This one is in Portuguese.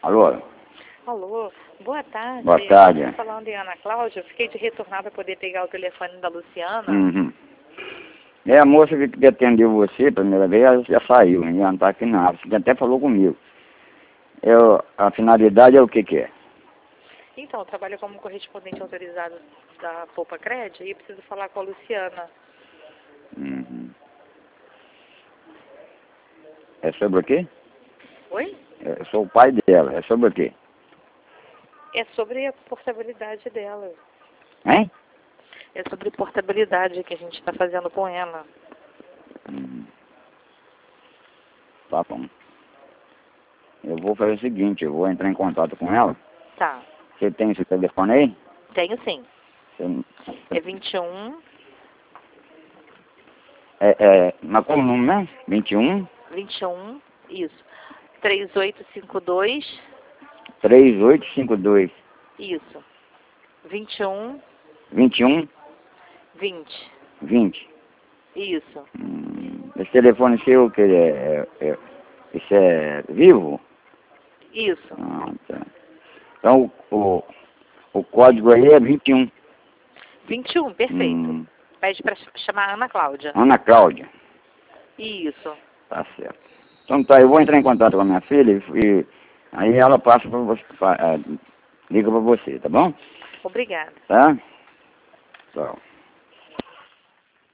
Alô? Alô, boa tarde. Boa tarde. Eu tô falando em Ana Cláudia, eu fiquei de retornar para poder pegar o telefone da Luciana. Uhum. É, a moça que atendeu você a primeira vez, ela já saiu, já não está aqui na área. Você até falou comigo. A finalidade é o que é? Então, eu trabalho como correspondente autorizado da Poupa Cred e preciso falar com a Luciana. Uhum. É sobre o quê? Oi? Eu sou o pai dela. É sobre o quê? É sobre a portabilidade dela. Hein? É sobre portabilidade que a gente está fazendo com ela. Uhum. Tá bom. Eu vou fazer o seguinte, eu vou entrar em contato com ela. Tá. Você tem esse telefone aí? Tenho sim. Você... É 21... Mas qual o número mesmo? 21? 21, isso. 3852, 3852. isso. 21, 21? 20, 20. isso. Esse telefone seu, que esse é vivo? Isso. Ah, tá. Então o código aí é 21. 21, perfeito. Pede para chamar Ana Cláudia. Ana Cláudia. Isso. Tá certo. Então tá, eu vou entrar em contato com a minha filha e aí ela passa para você, liga para você, tá bom? Obrigada. Tá? Tchau.